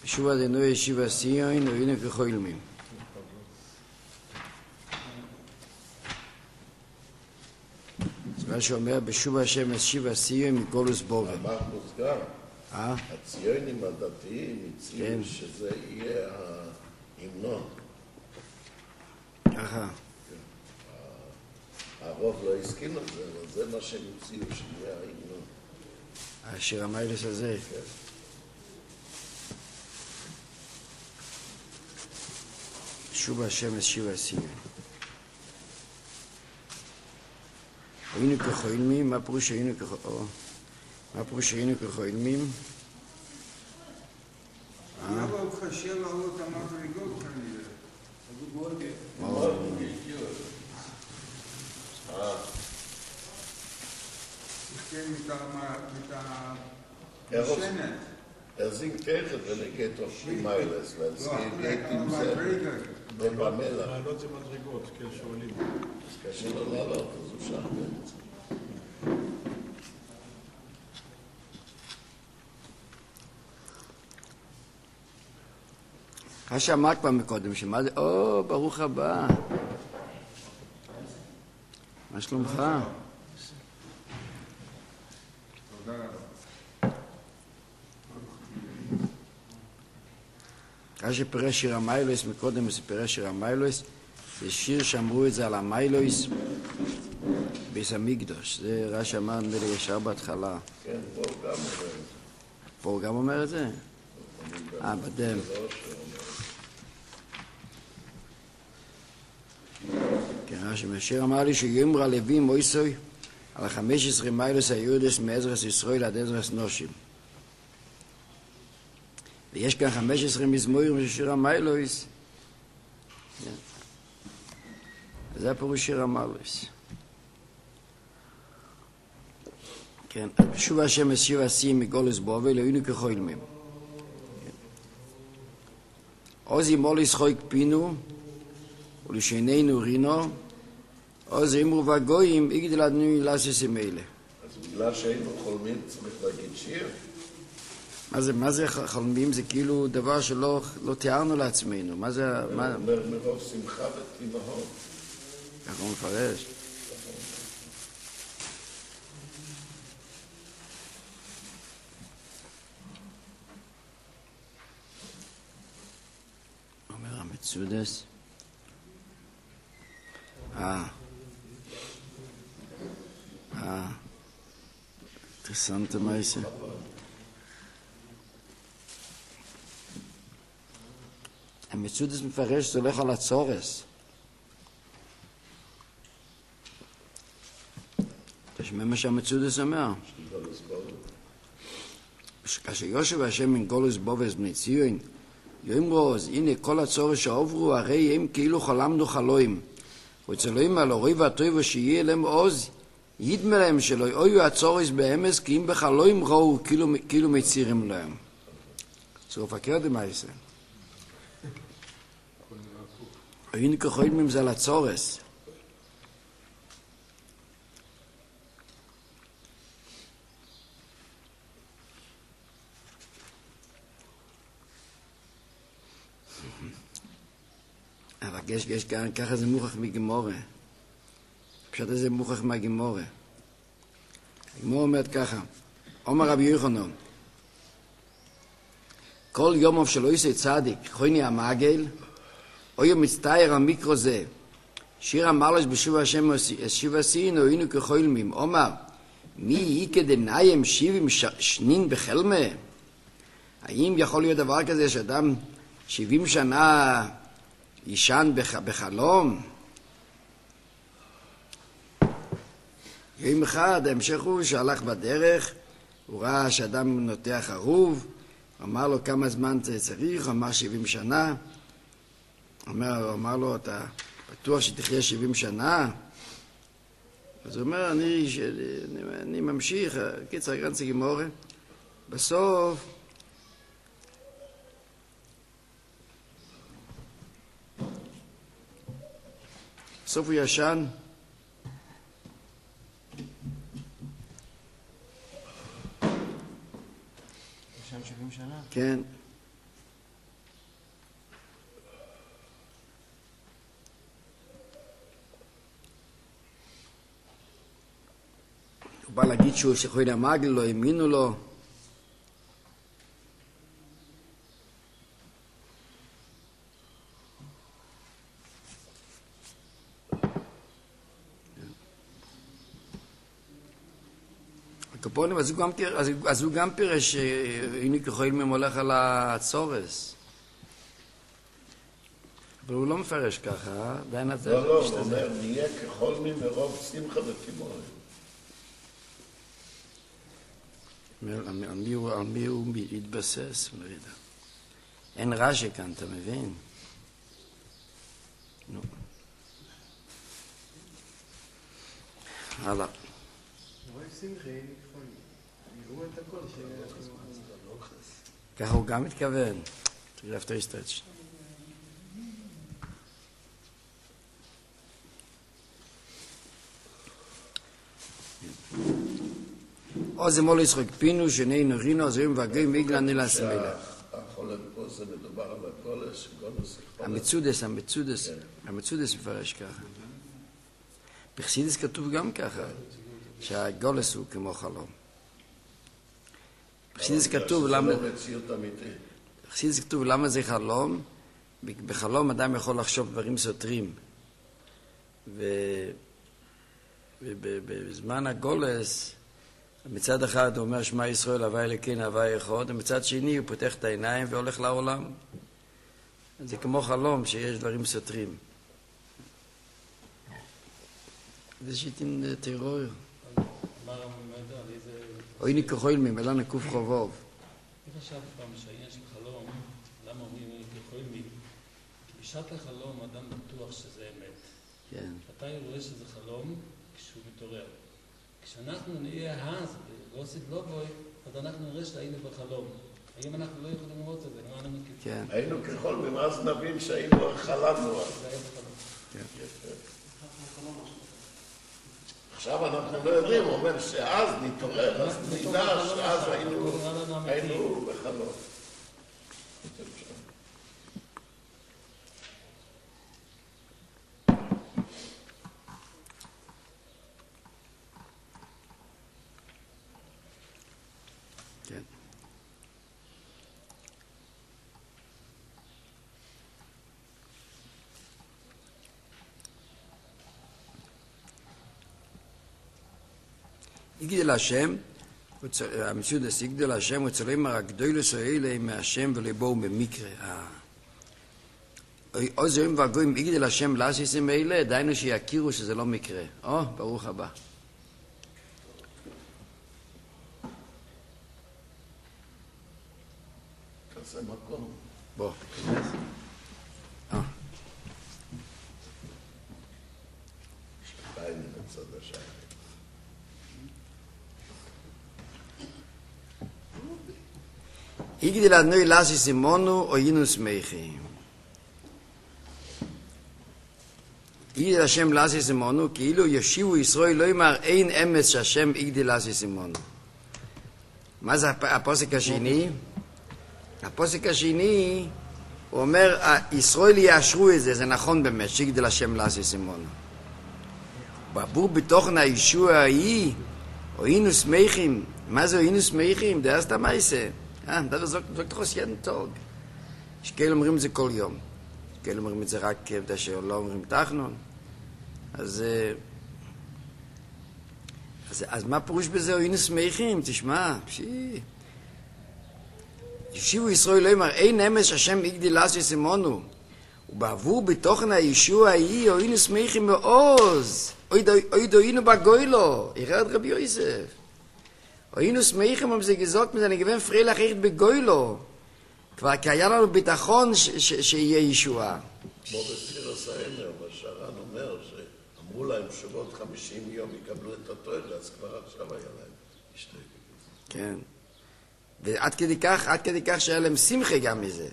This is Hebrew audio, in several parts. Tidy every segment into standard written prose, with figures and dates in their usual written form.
בשובע דנוי ישיבה סיון והנה כחוילמים. זה מה שאומר בשובע השם ישיבה סיון מגולוס בובל. אמר מוסגר, הציונים הדתיים הציעו שזה יהיה ההמנון. ככה. הרוב לא הסכים על זה, אבל זה מה שהם הציעו שיהיה ההמנון. השיר המיילס הזה. כן. שוב השם ישיבה סיון. היינו כחוילמים, מה פירוש היינו כחוילמים? מה פירוש היינו כחוילמים? למה הוא חשב לעלות המדרגות כנראה? כן, מתשנת. singt tegen wenn ik het op die miles, wenn es geht im Zell, במלח. לעלות זה מדרגות, כן, שואלים. אז קשה לו לעלות, אז הוא שם באמצע. מה שאמרת כבר מקודם, שמה זה? או, ברוך הבא. מה שלומך? תודה רבה. מה שפירש שיר המיילוס מקודם, זה פירש שיר המיילוס, זה שיר שאמרו את זה על המיילוס ביס המקדוש. זה רש"י אמר נדמה לי ישר בהתחלה. כן, פה הוא גם אומר את זה. פה הוא גם אומר את זה? בדם. כן, רש"י השיר אמר לי שיאמר הלוי מויסוי על 15 מיילוס היהודס מעזרס ישראל עד עזרס נושים. ויש כאן 15 מזמורים של שיר המיילוס. זה הפירוש שיר המיילוס. כן, שוב השם ישיבה סיון מגולוס בובל היינו כחוילמים. עוז ימוליס חויק פינו ולשעינינו רינו עוז אמרו והגויים יגדל אדוני לעששים אלה. אז בגלל שהיינו חולמים צריך להגיד שיר? מה זה חולמים? זה כאילו דבר שלא תיארנו לעצמנו. מה זה? הוא אומר מרוב שמחה ותימהון. ככה הוא מפרש. אומר המצודס. אינטרסנטה מייסה. המצודס מפרש שזה הולך על הצורס. תשמע מה שהמצודס אומר. כאשר יושב השם מן גולוס בובס בני ציון, יאמרו אז הנה כל הצורס שעוברו הרי הם כאילו חלמנו חלואים. וצלואים על אורי והטוב שיהיה להם עוז, ידמה להם שלא יהיו הצורס באמס כי אם בחלואים ראו כאילו מצירים להם. סוף הקרדם הייסה. היינו כחוילמים זה על הצורס. אבל יש כאן, ככה זה מוכח מגמורה. פשוט זה מוכח מהגמורה. הגמורה אומרת ככה, אומר רבי יוחנן, כל יום שלא יעשה צדיק, חויני המעגל, או יום מצטער על מיקרו זה, שיר המלש בשוב השם ישיבה סיון היינו כחוילמים, אומר, מי יקה דניים 70 שנין בחלמה? האם יכול להיות דבר כזה שאדם 70 שנה ישן בחלום? יום אחד ההמשך הוא שהלך בדרך, הוא ראה שאדם נוטע חרוב, אמר לו כמה זמן צריך, אמר 70 שנה, אמר לו אתה בטוח שתחיה 70 שנה? אז הוא אומר אני ממשיך, קיצר גרנצי גמורה, בסוף הוא ישן. ישן 70 שנה? כן. בא להגיד שהוא שכוי למגל, לא האמינו לו. הקופונים, אז הוא גם פירש שהנה כחויל ממולך על הצורס. אבל הוא לא מפרש ככה, בין הזה. לא, הוא אומר, נהיה כחולמים מרוב שמחה וכימורים. על מי הוא מתבסס? אין רש"י כאן, אתה מבין? נו. הלאה. ככה הוא גם מתכוון. תראה אפter stretch. או זה מול ישחק פינו שני נורינו זרים וגויים בגלל נילס מילה. החולן פה זה מדובר על הגולס, גולס. המצודס מפרש ככה. בחסידס כתוב גם ככה, שהגולס הוא כמו חלום. בחסידס כתוב למה זה חלום? בחלום אדם יכול לחשוב דברים סותרים. ובזמן הגולס, מצד אחד הוא אומר שמע ישראל הווי אלוקינו הווי אחד, ומצד שני הוא פותח את העיניים והולך לעולם. זה כמו חלום שיש דברים סותרים. זה שיטין טרור. או הנה כחויל ממלא נקוף חובוב. אני חשב פעם שהעניין של חלום, למה אומרים הנה כחויל מי? כי בשעת החלום אדם בטוח שזה אמת. כן. אתה רואה שזה חלום כשהוא מתעורר. כשאנחנו נהיה אז, ועושים לא בוי, אז אנחנו נראה שהיינו בחלום. היום אנחנו לא יכולים לראות את זה, למען המקיף. כן. היינו כחולמים, אז נבין שהיינו חלמנו. זה היה בחלום. עכשיו אנחנו לא יודעים, הוא אומר שאז נתעורר, אז נדע שאז היינו בחלום. כן. יגדל השם, המצודס יגדל השם, וצלם הגדולת האלה מהשם ולבואו במקרה. עוז יום והגויים יגדל השם לעשיסים האלה, דיינו שיכירו שזה לא מקרה. ברוך הבא. תעשה מקום. בוא. שתיים מצד השני. יגדל אדוני לעשיסים מונו או יינו שמחים. יגדל השם לעשיסים מונו, כאילו ישיבו ישראל לא יאמר אין אמץ שהשם יגדל לעשיסים מונו. מה זה הפוסק השני? הפוסק השני, הוא אומר, ישראל יאשרו את זה, זה נכון באמת, שיגדל השם לעשיסים מונו. בעבור בתוכן הישוע ההיא, או היינו שמחים. מה זה היינו שמחים? זה עשתה מייסה. Das sagt doch jeden Tag. יש כאלה אומרים את זה כל יום. יש כאלה אומרים את זה רק כדי שלא אומרים תחנון. אז מה פירוש בזה? היינו שמחים, תשמע. ישיבו ישראל לא יאמר, אין אמץ השם יגדיל לעשיסים מונו. ובעבור בתוכן הישוע ההיא, היינו שמחים מעוז. היינו בגוילו. ירד רבי יוסף. היינו שמחים אם זה גזוק מזה, אני גבין פרילה אחרת בגוילו. כבר כי היה לנו ביטחון שיהיה ישועה. כמו בסיר הסעמר, בשרן אומר שאמרו להם שבעוד 50 יום יקבלו את התואר, אז כבר עכשיו היה להם השתגעות. כן. ועד כדי כך שהיה להם שמחה גם מזה.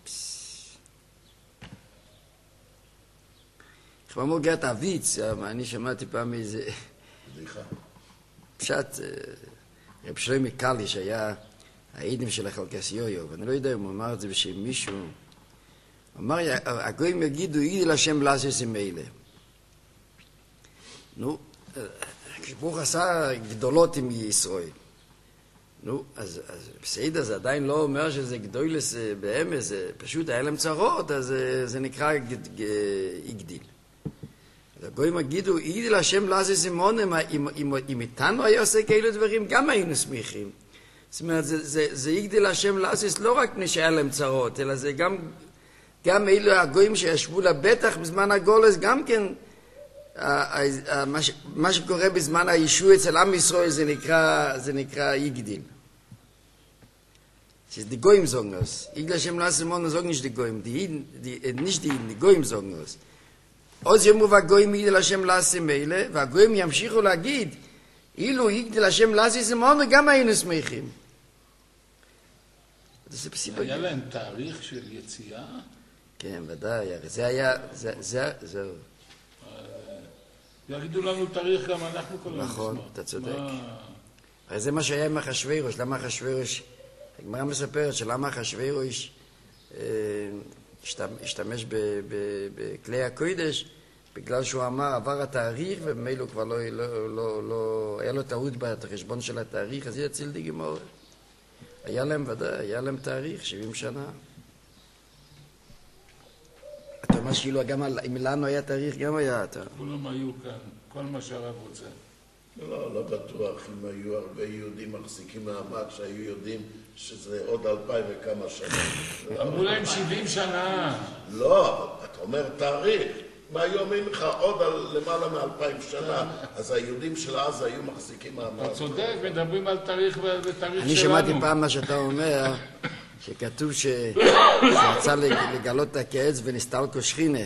כבר אמרו גרת אביץ, אני שמעתי פעם איזה... בדיחה. פשט... רב שלמה קאלי שהיה העידים של החלקס יויו, ואני לא יודע אם הוא אמר את זה בשם מישהו, הוא אמר, הגויים יגידו, יגדל השם לעשיסים אלה. נו, כשברוך עשה גדולות עם ישראל. נו, אז בסדר, זה עדיין לא אומר שזה גדולס באמס, זה פשוט היה להם צרות, אז זה נקרא הגדיל. אז הגויים יגידו, הגדיל השם לעזי זימונם, אם איתנו היה עושה כאלו דברים, גם היינו שמחים. זאת אומרת, זה הגדיל השם לעזי, לא רק מפני שהיה להם צרות, אלא זה גם אלו הגויים שישבו לבטח בזמן הגולס, גם כן, מה שקורה בזמן הישוע אצל עם ישראל זה נקרא יגדיל. Die Goyim sagen das. Ich gleich im Lassen Mann sagen nicht die Goyim, nicht die Goyim sagen das. אז יאמרו והגויים יגדל השם לעשי מילא, והגויים ימשיכו להגיד, אילו יגדל השם לעשי זמנו, גם היינו שמחים. היה להם תאריך של יציאה? כן, ודאי, זה היה, זהו. יגידו לנו תאריך גם אנחנו כל הזמן. נכון, אתה צודק. הרי זה מה שהיה עם אחשוורוש, למה אחשוורוש, הגמרא מספרת שלמה אחשוורוש השתמש בכלי הקודש, בגלל שהוא אמר, עבר התאריך, וממילא הוא כבר לא, היה לו טעות בחשבון של התאריך, אז יציל די גמור. היה להם ודאי, היה להם תאריך, 70 שנה. אתה אומר שאילו גם אם לנו היה תאריך, גם היה אתה. כולם היו כאן, כל מה שהרב רוצה. לא בטוח, אם היו הרבה יהודים מחזיקים מעמד שהיו יודעים שזה עוד 2000 וכמה שנה. אמרו להם 70 שנה. לא, אתה אומר תאריך. מה היו אומרים לך עוד למעלה מ2000 שנה, אז היהודים של אז היו מחזיקים מעמד. אתה צודק, מדברים על תאריך ותאריך שלנו. אני שמעתי פעם מה שאתה אומר, שכתוב שזה רצה לגלות את הקץ ונסתלקו שכינה.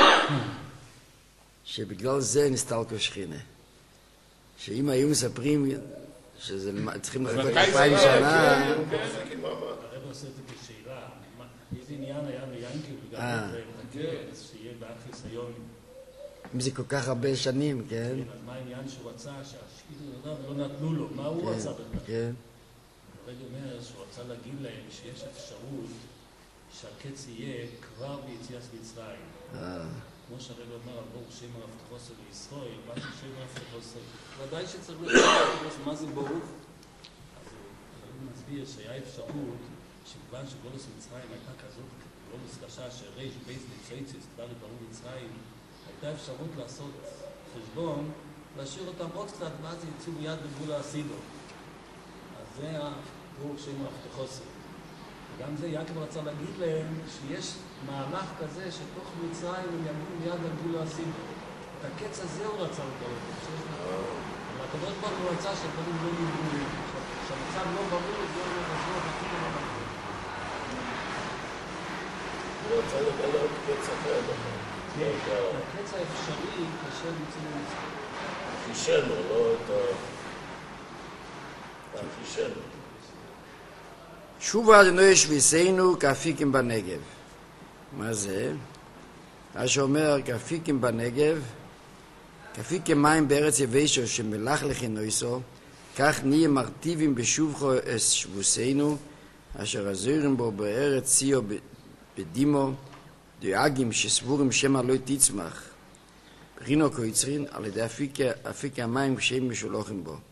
שבגלל זה נסתלקו שכינה. שאם היו מספרים שצריכים לחכות 2000 שנה... הרב עושה את זה בשאלה, איזה עניין היה ליינקי וגם אז שיהיה באח חיסיון. אם זה כל כך הרבה שנים, כן? אז מה העניין שהוא רצה שהשאילו עליו לא נתנו לו? מה הוא רצה בכלל? כן. הרב אומר שהוא רצה להגיד להם שיש אפשרות שהקץ יהיה כבר ביציאת מצרים. כמו שהרב אומר, ברוך שם הבטחוסו לישראל, מה זה שם הבטחוסו? ודאי שצריך לדעת מה זה ברוך. אז הרב מסביר שהיה אפשרות שכיוון שגולוס מצרים הייתה כזאת גולוס קשה שריש בייס לצייציס כבר לברור מצרים, הייתה אפשרות לעשות חשבון, להשאיר אותם עוד קצת ואז יצאו מיד בגבול האסידו. אז זה הברוך שם הבטחוסו. וגם זה יעקב רצה להגיד להם שיש מהלך כזה שתוך מצרים הם יעמדו מיד לגבול האסידו. את הקץ הזה הוא רצה לקרוא. אבל הקדוש ברוך הוא רצה שהדברים לא נגמרו. שהמצב לא ברור, זה לא חזור, אפילו לא ברור. הוא רצה לגלות קץ אחר. הקץ האפשרי קשה למצוא למצוא. אחישנו, לא את אחישנו. שובו אדוני ישביסנו כאפיקים בנגב. מה זה? מה שאומר כאפיקים בנגב, כאפיקים מים בארץ יבשו שמלח לכינויסו, כך נהיה מרטיבים בשובכו אס שבוסנו, אשר עזורים בו בארץ ציו בדימו, דואגים שסבורים שמא לא תצמח, בחינו קויצרין, על ידי אפיקי המים כשהם משולוחים בו.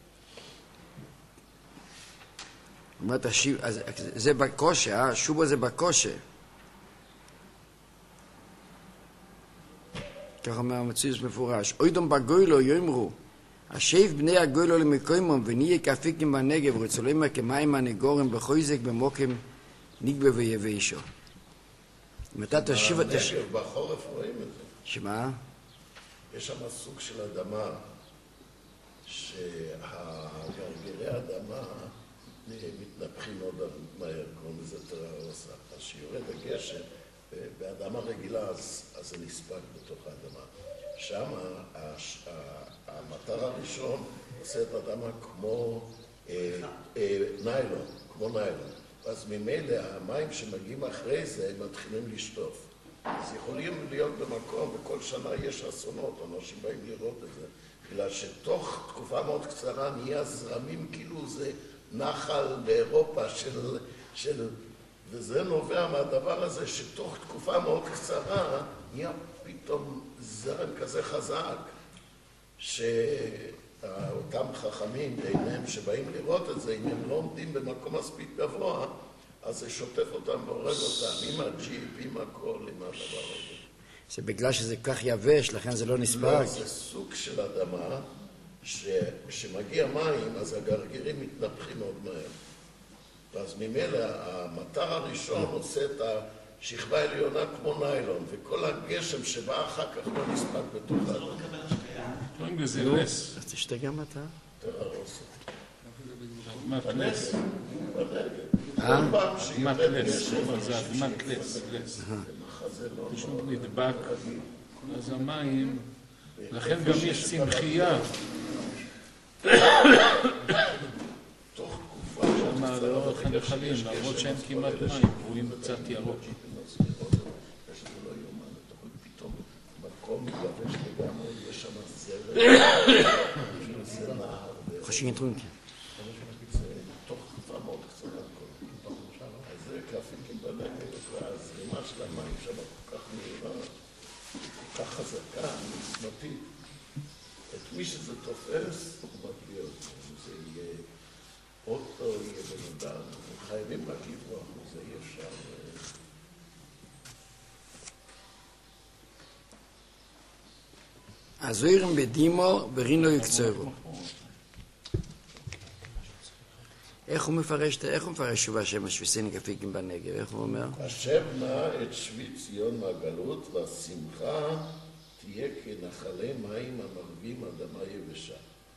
אומרת, זה בקושה, שובו זה בקושה. כך אומר המציאות מפורש. אוידום בגוילו יאמרו, השאף בני הגוילו למקוימום ונהיה כאפיקים בנגב, רצולמה כמים הנגורם בחויזק במוקם נגבה ויבשו. אם אתה תשיב... בנגב, בחורף רואים את זה. שמה? יש שם סוג של אדמה, שהגרגרי האדמה מתנפחים מאוד מהר, כמו מזה תרעוסה. אז שיורד הגשם, באדמה רגילה, אז זה נספק בתוך האדמה. שם המטר הראשון עושה את האדמה כמו ניילון, כמו ניילון. אז ממילא המים שמגיעים אחרי זה הם מתחילים לשטוף. אז יכולים להיות במקום, וכל שנה יש אסונות, אנשים באים לראות את זה. בגלל שתוך תקופה מאוד קצרה נהיה זרמים, כאילו זה נחל באירופה וזה נובע מהדבר הזה שתוך תקופה מאוד קצרה נהיה פתאום זרם כזה חזק אותם חכמים בעיניהם שבאים לראות את זה, אם הם לא עומדים במקום מספיק גבוה, אז זה שוטף אותם והורג אותם, עם הג'יפ, עם הכל, עם הדבר הזה. זה בגלל שזה כך יבש, לכן זה לא נספק. לא, זה סוג של אדמה, כשמגיע מים, אז הגרגירים מתנפחים מאוד מהר. ואז ממילא המטר הראשון עושה את השכבה העליונה כמו ניילון, וכל הגשם שבא אחר כך לא נספק בתוך האדמה. קוראים לזה לס. אז תשתה גם אתה. תררוס. בנס. בנגב. לס. זה אדמת לס. פשוט נדבק. אז המים, לכן גם יש צמחייה. שם לאורך הנחלים, למרות שאין כמעט מים, רואים קצת ירוק. יש שם זרם, זה נהר. חושבים טרונקי. תוך תקופה מאוד קצרה. אז זה קלפים בנגב, והזרימה של המים שם כל כך מהירה, כל כך חזקה, עוצמתית. את מי שזה תופס, הוא מביא אותו. זה יהיה אוטו, יהיה בן אדם. הם חייבים רק לברוח, זה אי אפשר. הזוירים בדימו ברינו יקצרו. איך הוא מפרש שוב השם השביסני כפיקים בנגב? איך הוא אומר? השב נא את שבי ציון מהגלות, והשמחה תהיה כנחלי מים המרבים אדמה יבשה.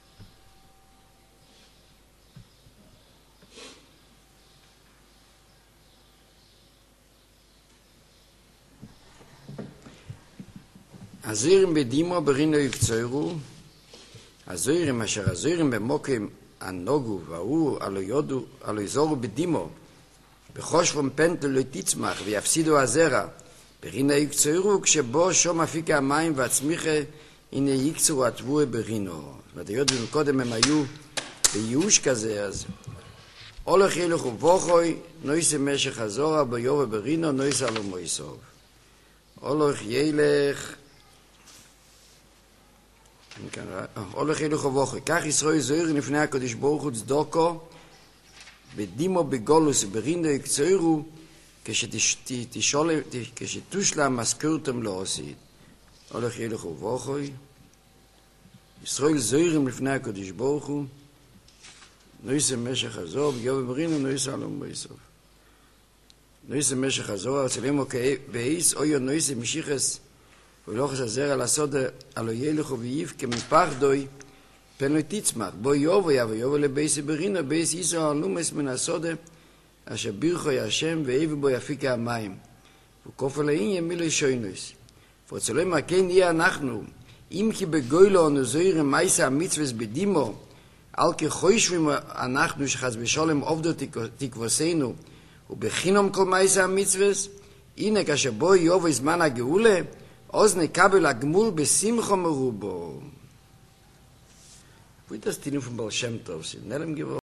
הזוירים בדימו ברינו יקצרו, הזוירים אשר הזוירים במוקים הנוגו והוא עלו יזורו בדימו, בחושבם פנטל לא תצמח ויפסידו הזרע, ברינו יקצרו כשבו שום אפיקי המים והצמיחה, הנה יקצרו התבואה ברינו. זאת אומרת, היות ומקודם הם היו בייאוש כזה, אז הולך ילך ובוכוי, נויסה משך הזורע ביובה ברינו, נויסה לו מויסוב. הולך ילך הולך ילך ובוכי. כך ישראל זוהר לפני הקדוש ברוך הוא צדוקו, בדימו בגולוס וברינו יקצרו, כשתושלם משכורתם לא עשית. הולך ילך ובוכי. ישראל זוהר לפני הקדוש ברוך הוא, נויסה משך הזורע ביובה ברינו, נויסה לו מויסוב. נויסה משך הזורע, אצלמו כאיס, אוי נויסה משיחס, ולוחס הזרע לעשות עלו ילכו וייף כמפחדוי, פן לא תצמח. בו יובו יבו לבייס ברינו, בייס ישראל הלומס מן הסודה, אשר בירכו השם ואיבו בו יפיקי המים. וכופל העניין מילוי שוינוס. ורצלם כן יהיה אנחנו, אם כי בגוילו נזוירם מייסה המצווס בדימו, על כחושבים אנחנו שחס בשולם עובדו תקבוסנו, ובחינום כל מייסה המצווס, הנה כאשר בו יובו זמן הגאולה, אז נקבל הגמול בשמחו מרובו. Wo ist das Ding von Baal Shem Tov? Nellem geworden.